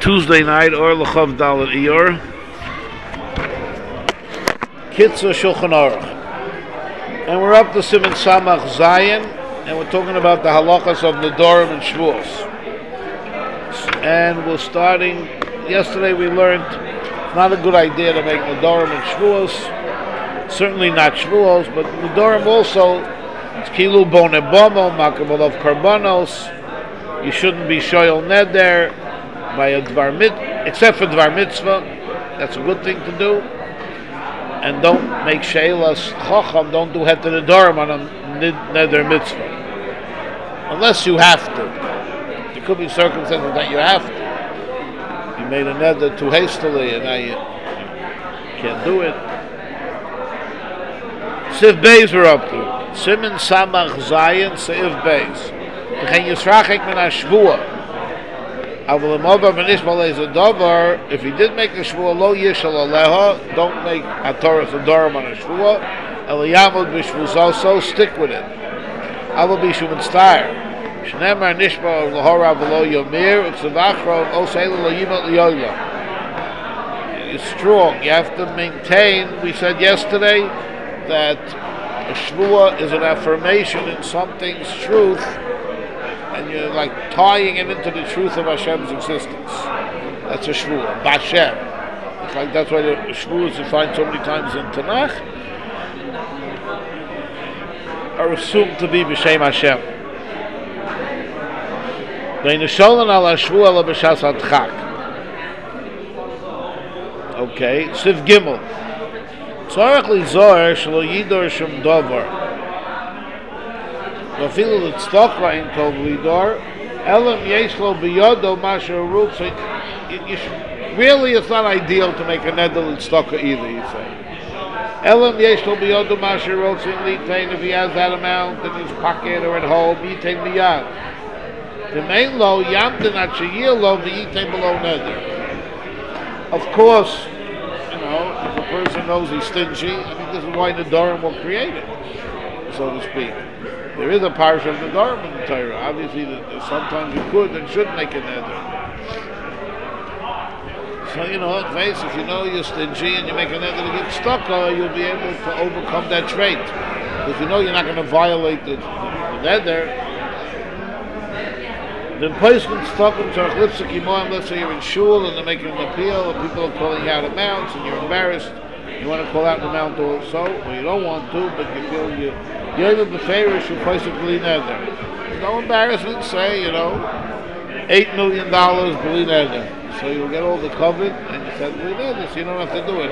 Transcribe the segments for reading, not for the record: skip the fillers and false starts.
Tuesday night, or L'chav Dalet Iyur. Kitzur Shulchan Aruch. And we're up to Siman Samach Zayin, and we're talking about the halachas of Nedarim and Shvuos. And we're starting, yesterday we learned it's not a good idea to make Nedarim and Shvuos. Certainly not Shvuos, but Nedarim also, it's Kilu Bonebomo, Makabal of Karbanos. You shouldn't be Shoyal Neder by a Dvar Mitzvah, except for Dvar Mitzvah. That's a good thing to do. And don't make Sheilas Chacham, don't do Het Nedarim on a Neder Mitzvah. Unless you have to. There could be circumstances that you have to. You made a Neder too hastily and now you can't do it. Siv Beis we're up to. Siman Samach Zayin, Siv Beis. If he did make a shvuah, lo yishal aleha, don't make a Torah Nedarim on a shvuah. Eliyamod b'shvuzaso, stick with it. Aval b'shu mitzvah. Shneimar nishma lahora v'lo yomir, u'tzavachro oseilu lo yimot liyola. It's strong. You have to maintain. We said yesterday that a shvuah is an affirmation in something's truth. And you're like tying it into the truth of Hashem's existence. That's a shvuah, Bashem. It's like that's why the shvuahs you find so many times in Tanakh are assumed to be B'Shem Hashem. Okay, Siv Gimel. Tzarech li zohar shelo yidor shum davar. Really, it's not ideal to make a nedel in stocker either, you say. If he has that amount in his pocket or at home, yitain miyad. The main low, yamden at sheyir low, yitain below neder. Of course, you know, if a person knows he's stingy, I think this is why Nedarim will create it, so to speak. There is a parsha of Nedarim in the Torah. Obviously, sometimes you could and should make a neder. So, you know, if you know you're stingy and you make a neder to get stuck, you'll be able to overcome that trait. If you know you're not going to violate the neder, then place can stop them to let's say you're in shul and they're making an appeal and people are calling out amounts and you're embarrassed. You want to call out an amount also, or you don't want to, but you feel you're able to favor, you place it b'li neder. No embarrassment, say, $8 million b'li neder. So you'll get all the covered, and you said b'li neder, so you don't have to do it.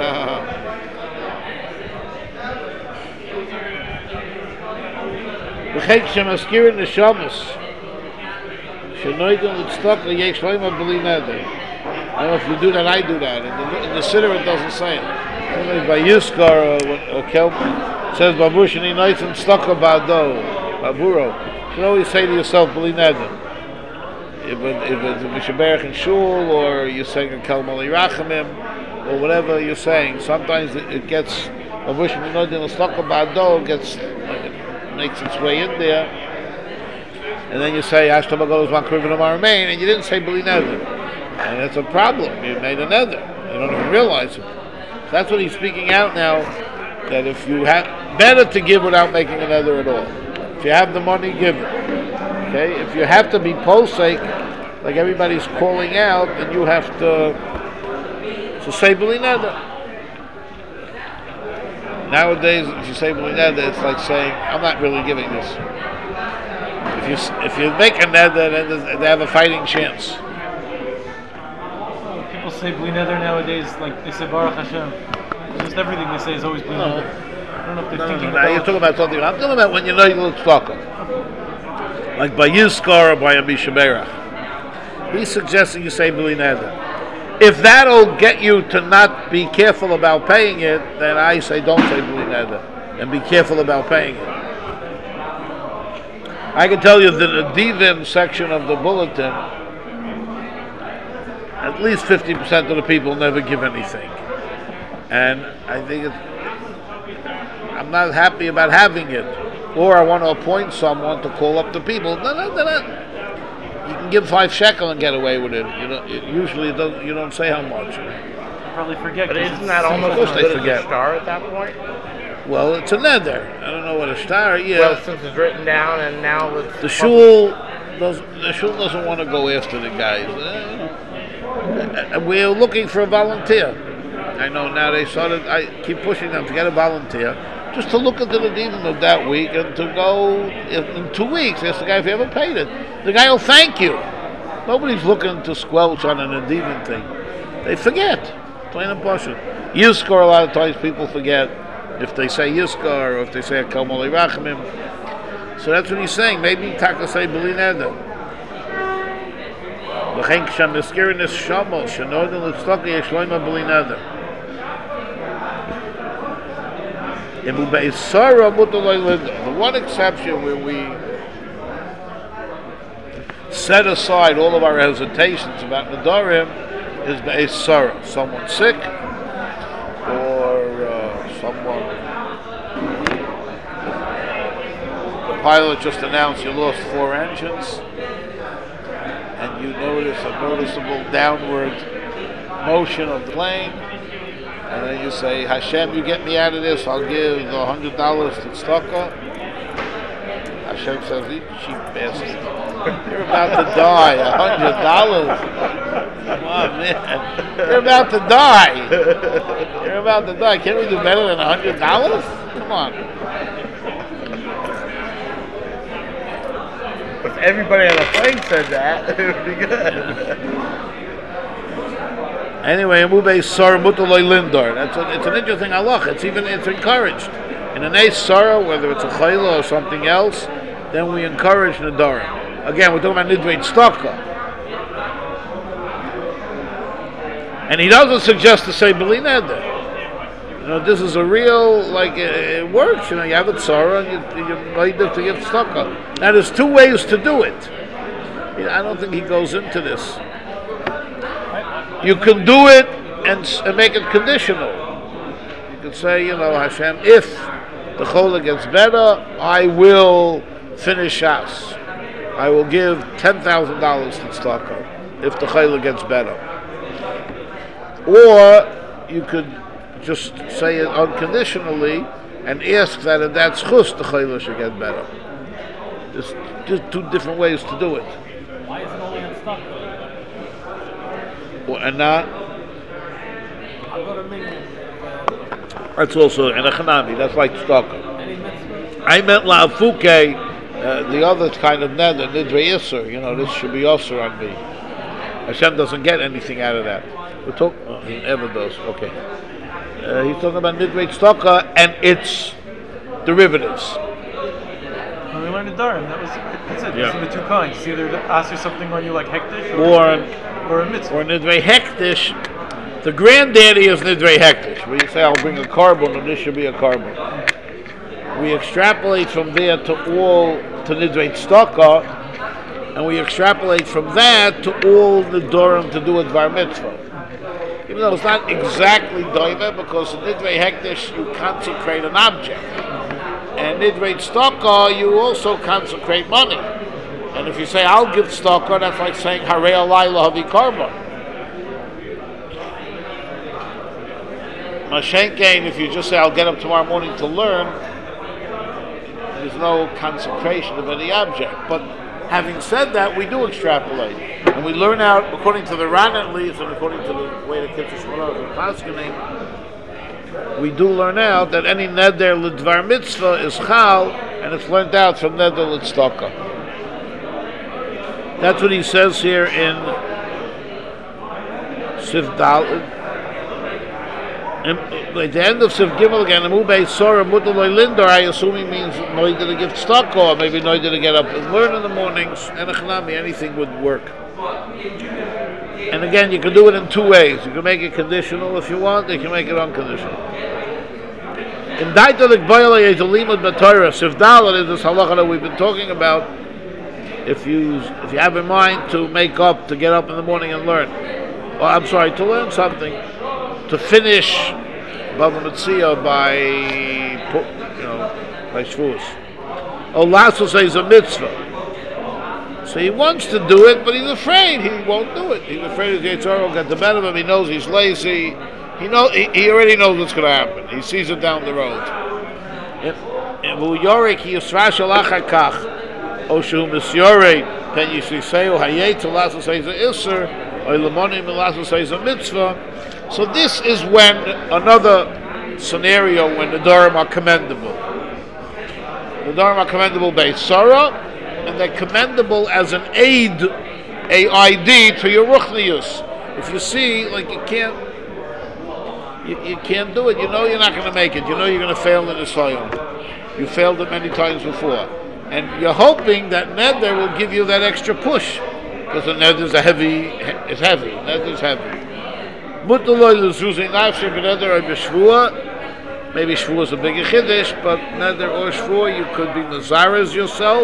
V'chek shemaskirin neshamas, shenoidin l'tztaka yesh loima b'li neder. Now if you do that, I do that. In the Siddur it doesn't say it. By Yiskar or Kelvin says Babushani nights and stuck about Baburo. You always say to yourself, B'li neder. If it's a Mishaberach in Shul or you're saying a Kel Mali Rachamim or whatever you're saying, sometimes it gets Babushani nights and stuck about makes its way in there. And then you say Ashtam Agolos Van Krivin Maramain and you didn't say B'li neder. And it's a problem. You made a neder. You don't even realize it. That's what he's speaking out now, that if you have, better to give without making a neder at all. If you have the money, give it. Okay? If you have to be posek, like everybody's calling out, then you have to say b'li neder. Nowadays, if you say b'li neder, it's like saying, I'm not really giving this. If you make a neder, then they have a fighting chance. Say b'li neder nowadays, like they say Baruch Hashem. Just everything they say is always b'li neder. I don't know if they're thinking about. You're talking about something. I'm talking about when you know you look tzedakah, like by Yizkar or by a Mishaberach. He's suggesting you say b'li neder. If that'll get you to not be careful about paying it, then I say don't say b'li neder and be careful about paying it. I can tell you that the Divim section of the bulletin, at least 50% of the people never give anything. And I think I'm not happy about having it. Or I want to appoint someone to call up the people. No. You can can give 5 shekel and get away with it. You know, usually it doesn't, you don't say how much. Probably forget. But isn't that almost course as they good as forget. a star at that point? Well, it's a nether. I don't know what a star. Yeah. Well, since it's written down and now it's The shul doesn't want to go after the guys. We're looking for a volunteer. I know now they started. I keep pushing them to get a volunteer, just to look at the Nedivim of that week and to go in 2 weeks. Ask the guy if he ever paid it. The guy will thank you. Nobody's looking to squelch on a Nedivim thing. They forget. Plain and partial. Yizkor, a lot of times people forget if they say Yizkor or if they say Akel Molei Rachamim. So that's what he's saying. Maybe Taka say B'li Neder. L'chein k'shem nizkirin es shamol shenoden l'tzlaka yeshloima B'li Neder. Imu be'isara mutar lo yilida. The one exception where we set aside all of our hesitations about Nedarim is be'isara. Someone sick or someone. The pilot just announced you lost 4 engines, and you notice a noticeable downward motion of the plane, and then you say, Hashem, you get me out of this, I'll give $100 to tzedakah. Hashem says, you cheap bastard. You're about to die, $100. Come on, man. You're about to die. You're about to die. Can't we do better than $100? Come on. If everybody on the plane said that, it would be good. Anyway, Amubei Sar Mutaloi Lindor. It's an interesting halach. It's encouraged. In an Eis Sarah, whether it's a chayla or something else, then we encourage Nedarim. Again, we're talking about Nidvei Tzedakah. And he doesn't suggest to say B'li Neder. You know, this is a real, it works. You know, you have a tzara and you need to give tzedakah. Now, there's 2 ways to do it. I don't think he goes into this. You can do it and make it conditional. You can say, you know, Hashem, if the chola gets better, I will finish Shas. I will give $10,000 to tzedakah if the chola gets better. Or you could just say it unconditionally and ask that in that schus the chayla should get better. There's just 2 different ways to do it. Why is it only on stock? And not. I'll go to Minyan. That's also in a chanami. That's like tzedakah. Any mitzvah? I meant la'afuke, the other kind of neder, nidrei isser. You know, this should be osir on me. Hashem doesn't get anything out of that. We're talking. He never does. Okay. He's talking about nidrei tzedakah and its derivatives. When we learned in Durham, that's it. Yeah. Those are the 2 kinds. It's either to ask you something on you like hektish Or a mitzvah. Or nidrei hektish. The granddaddy is nidrei hektish, where you say, I'll bring a carbon and this should be a carbon. We extrapolate from there to nidrei tzedakah, and we extrapolate from that to all the Durham to do a dvar mitzvah. Even though it's not exactly doime, because in nidrei hektish you consecrate an object. And nidrei tzedakah you also consecrate money. And if you say, I'll give tzedakah, that's like saying, Harei alai lahavi karban. Mashenkein, if you just say, I'll get up tomorrow morning to learn, there's no consecration of any object. But having said that, we do extrapolate. And we learn out, according to the Ran at least, and according to the way the Kitzur Shmona is paskening, we do learn out that any neder l'dvar mitzvah is chal, and it's learned out from neder l'tzedakah. That's what he says here in Siv Dalet. At the end of Siv Gimel again, Amubei Sora Mutar Lo Lindor, I assume he means Noida to give tzedakah, or maybe Noida to get up and learn in the mornings, and a chanami, anything would work. And again, you can do it in 2 ways. You can make it conditional if you want, you can make it unconditional. In Daitalik Boyle Yezalimud B'Torah, Siv Dalet is this halacha that we've been talking about. If you have in mind to get up in the morning and learn, to learn something, to finish Bava Metzia by Shavuos. Olasso says a mitzvah. So he wants to do it, but he's afraid he won't do it. He's afraid his Yitzhak will get the better of him. He knows he's lazy. He already knows what's going to happen. He sees it down the road. והוא יורק, יסרש על אחר כך, או שהוא מסייורק, פן ישליסהו הייצא לעשות איזה איסר, או למונים לעשות איזה מצווה. So this is when another scenario when the Dorim are commendable. The Dorim are commendable by Sarah, and they're commendable as an aid, AID, to your Ruchnius. If you see, like you can't do it, you know you're not going to make it, you know you're going to fail in the soil. You failed it many times before. And you're hoping that Neder will give you that extra push. Because the Neder is heavy. Neder is heavy. Maybe Shvuah is a bigger Chiddush, but Neder or Shvuah, you could be Nazaris yourself.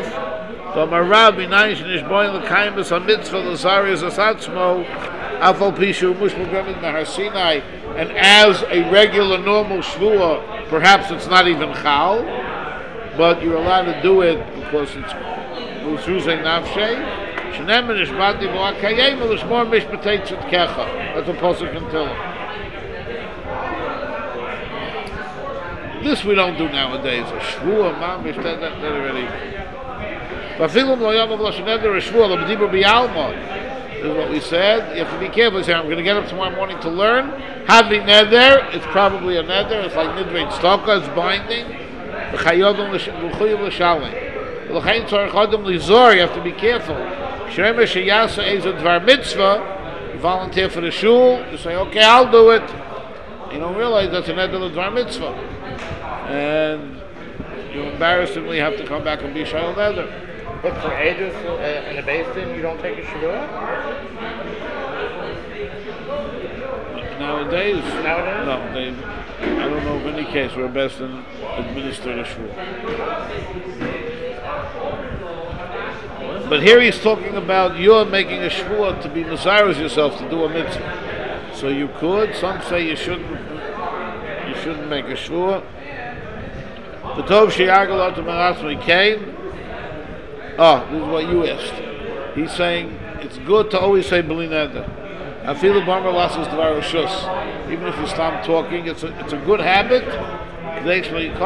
And as a regular, normal Shvuah, perhaps it's not even Chal, but you're allowed to do it because it's Uzruzei Nafshei. That's a Pasuk can tell him. This we don't do nowadays. A Shvuah, Mamish, that already. This is what we said. You have to be careful. Say, I'm going to get up tomorrow morning to learn. Having neder, it's probably a neder. It's like nidrein staka, it's binding. You have to be careful. You volunteer for the shul, you say, okay, I'll do it. You don't realize that's a neder l'dvar mitzvah. And you embarrassingly have to come back and be shayel neder. But for ages in a basin, you don't take a Shavuot? Nowadays? No, I don't know of any case where best administer the shvuah. But here he's talking about you're making a shvuah to be Nazaris yourself, to do a mitzvah. So you could, some say you shouldn't make a shvuah. The Tov Shiyagal to Marasmi Kain. This is what you asked. He's saying it's good to always say B'li Neder. I feel the Barmer Lasses Dvar Rishus. Even if you stop talking, it's a good habit. Okay?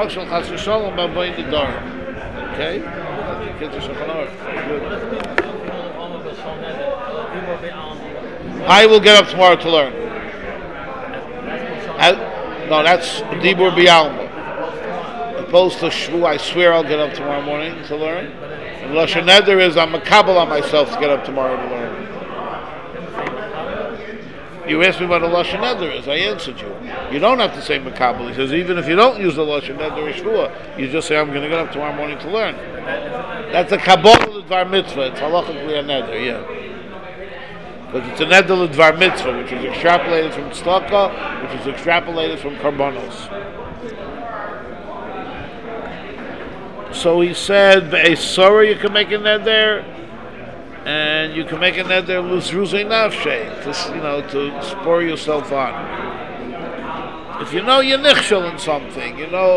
I will get up tomorrow to learn. No, that's Dibur B'Alma. Opposed to Shvu, I swear I'll get up tomorrow morning to learn. And Lashon Neder is I'm a kabbalah on myself to get up tomorrow to learn. You asked me what a Lashon Neder is. I answered you. You don't have to say Makabal. He says even if you don't use the Lashon Neder or Shvuah, you just say I'm going to get up tomorrow morning to learn. That's a Kabbalah L'Dvar Mitzvah. It's halachically a Neder, yeah. Because it's a Neder L'Dvar Mitzvah, which is extrapolated from Tzedakah, which is extrapolated from Karbanos. So he said, a sorrow you can make a neder, and you can make a neder l'zruzei nafshei, to spur yourself on. If you know you're nichshel in something,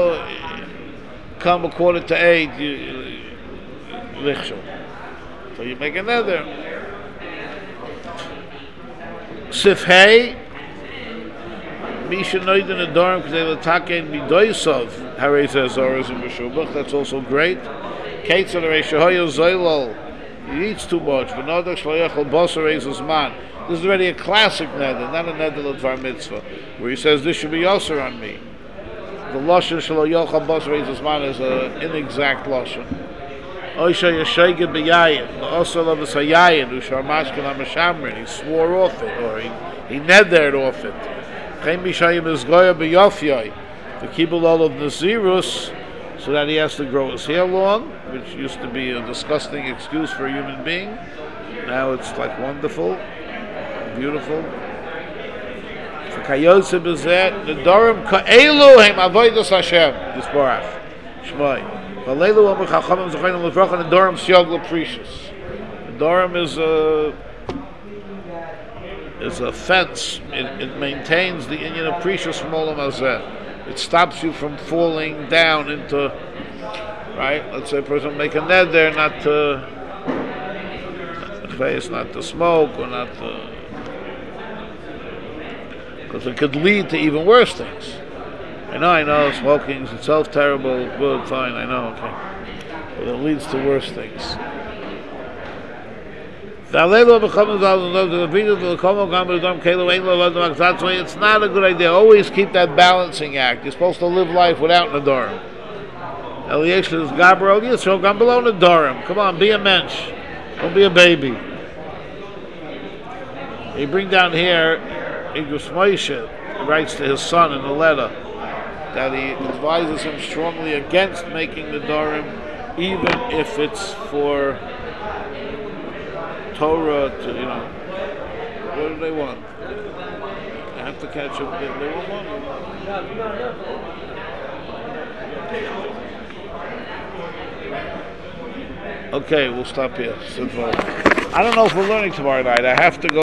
come 7:45, you nichshel. So you make a neder. Sifhei, Misha Noiden Adorim K'dei L'Takein Midoisov Harei Zezoros and B'Shubach. That's also great. Keitzer Reishahoyo Zoilol. He eats too much. V'nodach Shloyachol Boser Ezos Man. This is already a classic neder, not a neder l'dvar mitzvah, where he says this should be yoser on me. The lashon Shloyachol Boser Ezos Man is an inexact lashon. Oisha Yeshayge B'Yayin. The Osel of the Sayayin Usharmashkin HaMashamrin. He swore off it, or he nedered off it. The kibbul of Nazirus, so that he has to grow his hair long, which used to be a disgusting excuse for a human being. Now it's like wonderful, beautiful. The Dorim Ka'elu Heim Avodas Hashem Yisborach Shmoi. V'leilu Amar Chachamim Zechayim L'Vrach and the Dorim Siog L'Precious. The Dorim is a fence. It maintains the inyan of precious from Olam Hazeh. It stops you from falling down into, right? Let's say a person make a neder not to face, not to smoke, or not to, because it could lead to even worse things. I know, smoking is itself terrible, good, fine, I know, okay. But it leads to worse things. That's why it's not a good idea. Always keep that balancing act. You're supposed to live life without Nadorim. Eliezer is Gabriel Yisrael, gone below Nadorim. Come on, be a mensch. Don't be a baby. You bring down here, Igros Moshe writes to his son in a letter that he advises him strongly against making Nadorim, even if it's for Torah, to, what do they want? I have to catch up. They want money. Okay, we'll stop here. I don't know if we're learning tomorrow night. I have to go.